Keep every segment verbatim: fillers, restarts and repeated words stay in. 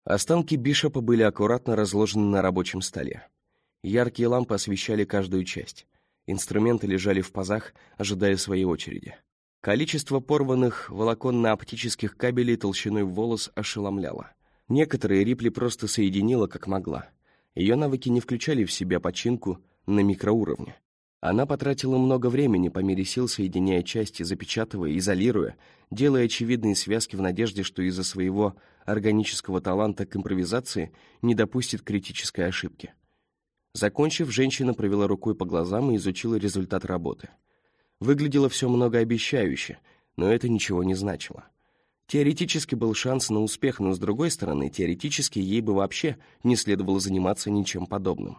Останки Бишопа были аккуратно разложены на рабочем столе. Яркие лампы освещали каждую часть. Инструменты лежали в пазах, ожидая своей очереди. Количество порванных волоконно-оптических кабелей толщиной в волос ошеломляло. Некоторые Рипли просто соединила как могла. Ее навыки не включали в себя починку на микроуровне. Она потратила много времени, по мере сил соединяя части, запечатывая, изолируя, делая очевидные связки в надежде, что из-за своего органического таланта к импровизации не допустит критической ошибки. Закончив, женщина провела рукой по глазам и изучила результат работы. Выглядело все многообещающе, но это ничего не значило. Теоретически был шанс на успех, но, с другой стороны, теоретически ей бы вообще не следовало заниматься ничем подобным.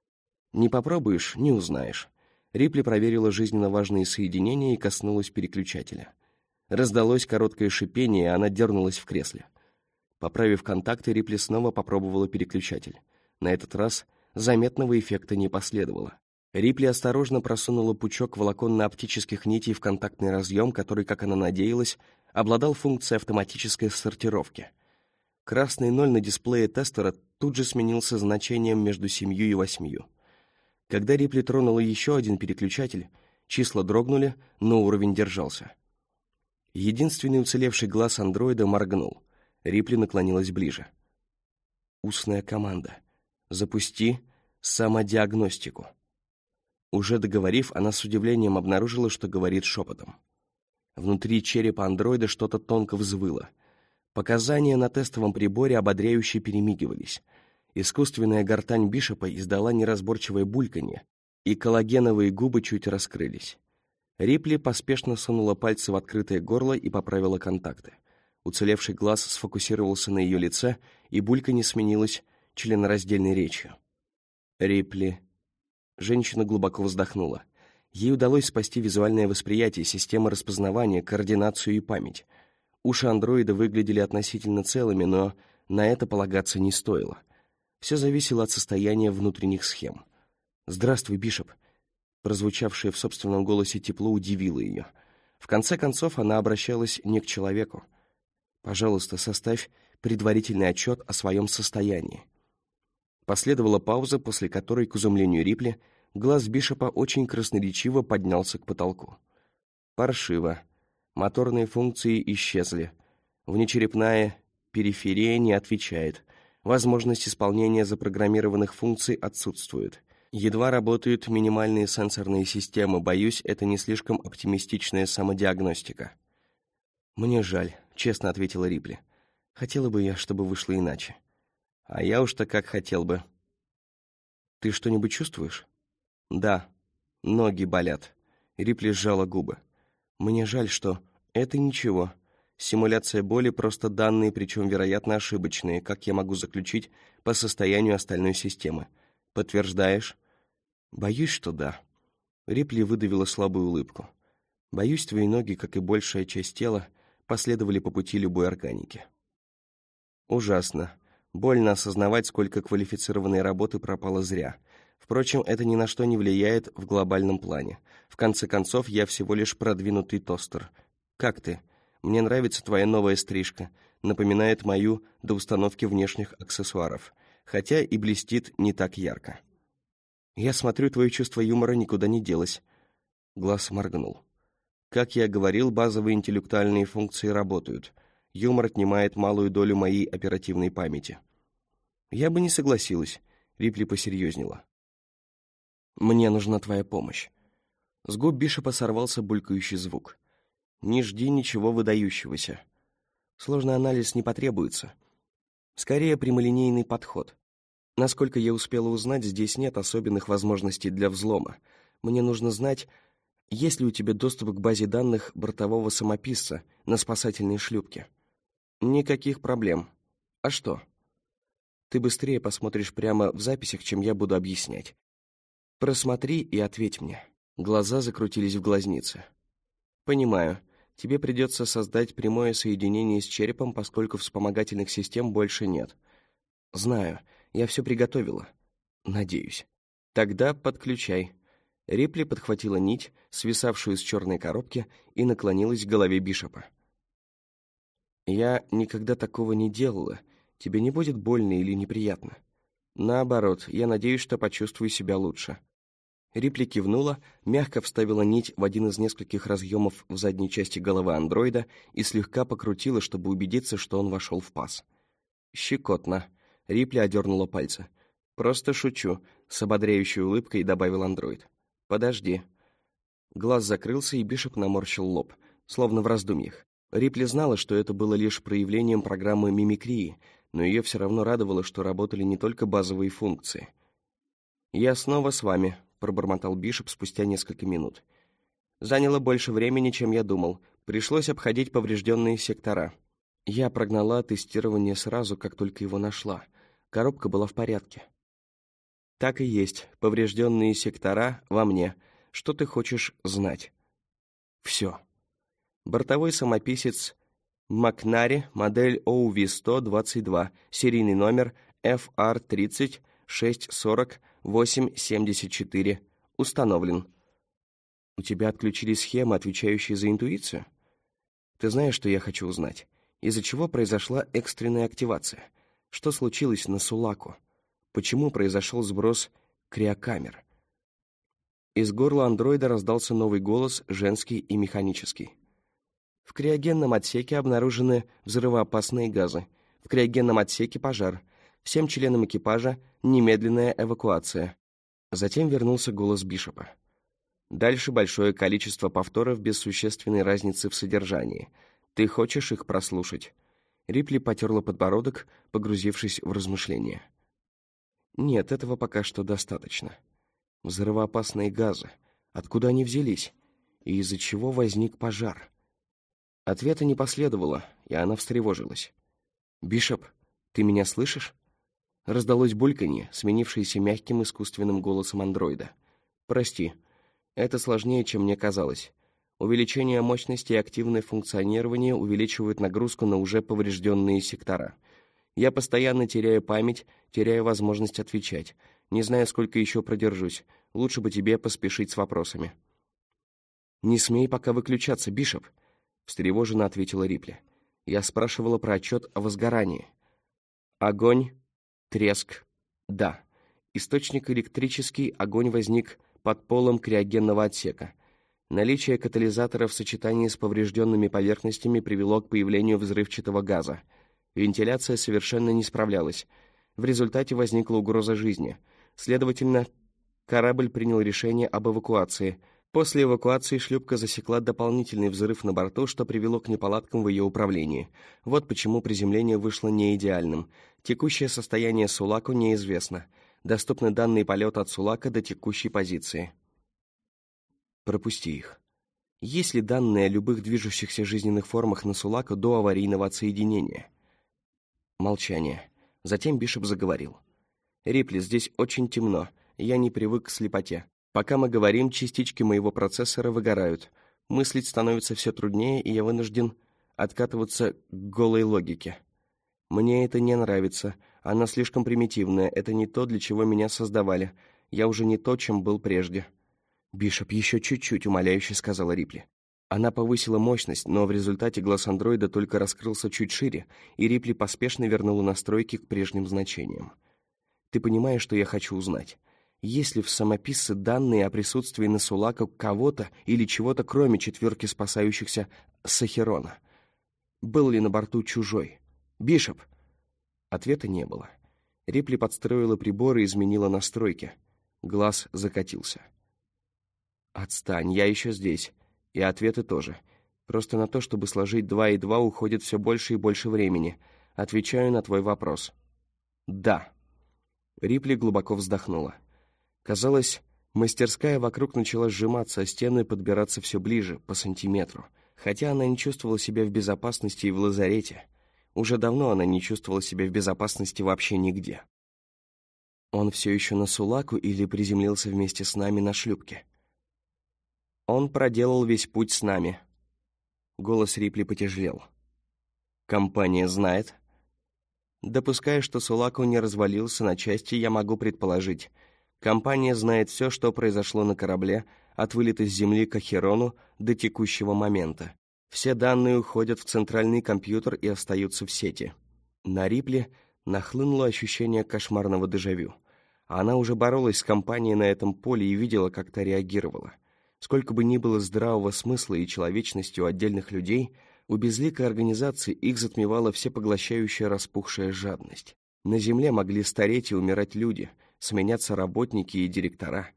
Не попробуешь — не узнаешь. Рипли проверила жизненно важные соединения и коснулась переключателя. Раздалось короткое шипение, и она дернулась в кресле. Поправив контакты, Рипли снова попробовала переключатель. На этот раз заметного эффекта не последовало. Рипли осторожно просунула пучок волоконно-оптических нитей в контактный разъем, который, как она надеялась, обладал функцией автоматической сортировки. Красный ноль на дисплее тестера тут же сменился значением между семью и восьмью. Когда Рипли тронула еще один переключатель, числа дрогнули, но уровень держался. Единственный уцелевший глаз андроида моргнул. Рипли наклонилась ближе. Устная команда. «Запусти самодиагностику». Уже договорив, она с удивлением обнаружила, что говорит шепотом. Внутри черепа андроида что-то тонко взвыло. Показания на тестовом приборе ободряюще перемигивались. Искусственная гортань Бишопа издала неразборчивое бульканье, и коллагеновые губы чуть раскрылись. Рипли поспешно сунула пальцы в открытое горло и поправила контакты. Уцелевший глаз сфокусировался на ее лице, и бульканье сменилось членораздельной речью. «Рипли». Женщина глубоко вздохнула. Ей удалось спасти визуальное восприятие, систему распознавания, координацию и память. Уши андроида выглядели относительно целыми, но на это полагаться не стоило. Все зависело от состояния внутренних схем. «Здравствуй, Бишоп». Прозвучавшее в собственном голосе тепло удивило ее. В конце концов, она обращалась не к человеку. «Пожалуйста, составь предварительный отчет о своем состоянии». Последовала пауза, после которой, к изумлению Рипли, глаз Бишопа очень красноречиво поднялся к потолку. «Паршиво. Моторные функции исчезли. Внечерепная периферия не отвечает. Возможность исполнения запрограммированных функций отсутствует. Едва работают минимальные сенсорные системы. Боюсь, это не слишком оптимистичная самодиагностика». «Мне жаль», — честно ответила Рипли. «Хотела бы я, чтобы вышло иначе». «А я уж-то как хотел бы». «Ты что-нибудь чувствуешь?» «Да. Ноги болят». Рипли сжала губы. «Мне жаль, что...» «Это ничего. Симуляция боли — просто данные, причем, вероятно, ошибочные, как я могу заключить по состоянию остальной системы. Подтверждаешь?» «Боюсь, что да». Рипли выдавила слабую улыбку. «Боюсь, твои ноги, как и большая часть тела, последовали по пути любой органики». «Ужасно. Больно осознавать, сколько квалифицированной работы пропало зря. Впрочем, это ни на что не влияет в глобальном плане. В конце концов, я всего лишь продвинутый тостер. Как ты? Мне нравится твоя новая стрижка. Напоминает мою до установки внешних аксессуаров. Хотя и блестит не так ярко. Я смотрю, твое чувство юмора никуда не делось». Глаз моргнул. «Как я говорил, базовые интеллектуальные функции работают. Юмор отнимает малую долю моей оперативной памяти». «Я бы не согласилась», — Рипли посерьезнела. «Мне нужна твоя помощь». С губ Бишопа сорвался булькающий звук. «Не жди ничего выдающегося. Сложный анализ не потребуется. Скорее, прямолинейный подход. Насколько я успела узнать, здесь нет особенных возможностей для взлома. Мне нужно знать, есть ли у тебя доступ к базе данных бортового самописца на спасательной шлюпке». «Никаких проблем. А что?» «Ты быстрее посмотришь прямо в записях, чем я буду объяснять. Просмотри и ответь мне». Глаза закрутились в глазнице. «Понимаю. Тебе придется создать прямое соединение с черепом, поскольку вспомогательных систем больше нет. Знаю. Я все приготовила. Надеюсь. Тогда подключай». Рипли подхватила нить, свисавшую с черной коробки, и наклонилась к голове Бишопа. «Я никогда такого не делала, тебе не будет больно или неприятно? Наоборот, я надеюсь, что почувствую себя лучше». Рипли кивнула, мягко вставила нить в один из нескольких разъемов в задней части головы андроида и слегка покрутила, чтобы убедиться, что он вошел в паз. «Щекотно». Рипли одернула пальцы. «Просто шучу», — с ободряющей улыбкой добавил андроид. «Подожди». Глаз закрылся, и Бишоп наморщил лоб, словно в раздумьях. Рипли знала, что это было лишь проявлением программы мимикрии, но ее все равно радовало, что работали не только базовые функции. «Я снова с вами», — пробормотал Бишоп спустя несколько минут. «Заняло больше времени, чем я думал. Пришлось обходить поврежденные сектора. Я прогнала тестирование сразу, как только его нашла. Коробка была в порядке». «Так и есть. Поврежденные сектора во мне. Что ты хочешь знать?» «Все». Бортовой самописец Макнари, модель о ви сто двадцать два, серийный номер эф ар тридцать шесть сорок восемь семьдесят четыре, установлен. У тебя отключили схемы, отвечающие за интуицию? Ты знаешь, что я хочу узнать? Из-за чего произошла экстренная активация? Что случилось на Сулаку? Почему произошел сброс криокамер? Из горла андроида раздался новый голос, женский и механический. В криогенном отсеке обнаружены взрывоопасные газы. В криогенном отсеке пожар. Всем членам экипажа немедленная эвакуация. Затем вернулся голос Бишопа. Дальше большое количество повторов без существенной разницы в содержании. Ты хочешь их прослушать? Рипли потерла подбородок, погрузившись в размышления. Нет, этого пока что достаточно. Взрывоопасные газы. Откуда они взялись? И из-за чего возник пожар? Ответа не последовало, и она встревожилась. «Бишоп, ты меня слышишь?» Раздалось бульканье, сменившееся мягким искусственным голосом андроида. «Прости, это сложнее, чем мне казалось. Увеличение мощности и активное функционирование увеличивают нагрузку на уже поврежденные сектора. Я постоянно теряю память, теряю возможность отвечать. Не знаю, сколько еще продержусь. Лучше бы тебе поспешить с вопросами». «Не смей пока выключаться, Бишоп», — встревоженно ответила Рипли. «Я спрашивала про отчет о возгорании». «Огонь, треск, да. Источник электрический, огонь возник под полом криогенного отсека. Наличие катализатора в сочетании с поврежденными поверхностями привело к появлению взрывчатого газа. Вентиляция совершенно не справлялась. В результате возникла угроза жизни. Следовательно, корабль принял решение об эвакуации. После эвакуации шлюпка засекла дополнительный взрыв на борту, что привело к неполадкам в ее управлении. Вот почему приземление вышло не идеальным. Текущее состояние Сулаку неизвестно. Доступны данные полета от Сулака до текущей позиции. Пропусти их. Есть ли данные о любых движущихся жизненных формах на Сулаку до аварийного отсоединения? Молчание. Затем Бишоп заговорил. «Рипли, здесь очень темно. Я не привык к слепоте. Пока мы говорим, частички моего процессора выгорают. Мыслить становится все труднее, и я вынужден откатываться к голой логике. Мне это не нравится. Она слишком примитивная. Это не то, для чего меня создавали. Я уже не то, чем был прежде». «Бишоп, еще чуть-чуть», — умоляюще сказала Рипли. Она повысила мощность, но в результате глаз андроида только раскрылся чуть шире, и Рипли поспешно вернула настройки к прежним значениям. «Ты понимаешь, что я хочу узнать? Есть ли в самописце данные о присутствии на Сулаку кого-то или чего-то, кроме четверки спасающихся Сахерона? Был ли на борту чужой? Бишоп?» Ответа не было. Рипли подстроила приборы и изменила настройки. Глаз закатился. «Отстань, я еще здесь. И ответы тоже. Просто на то, чтобы сложить два и два, уходит все больше и больше времени. Отвечаю на твой вопрос». «Да». Рипли глубоко вздохнула. Казалось, мастерская вокруг начала сжиматься, а стены подбираться все ближе, по сантиметру. Хотя она не чувствовала себя в безопасности и в лазарете. Уже давно она не чувствовала себя в безопасности вообще нигде. «Он все еще на Сулаку или приземлился вместе с нами на шлюпке?» «Он проделал весь путь с нами». Голос Рипли потяжелел. «Компания знает?» «Допуская, что Сулаку не развалился на части, я могу предположить. Компания знает все, что произошло на корабле, от вылета с Земли к Ахерону до текущего момента. Все данные уходят в центральный компьютер и остаются в сети». На Рипли Нахлынуло ощущение кошмарного дежавю. Она уже боролась с компанией на этом поле и видела, как та реагировала. Сколько бы ни было здравого смысла и человечности у отдельных людей, у безликой организации их затмевала всепоглощающая распухшая жадность. На земле могли стареть и умирать люди, сменяться работники и директора,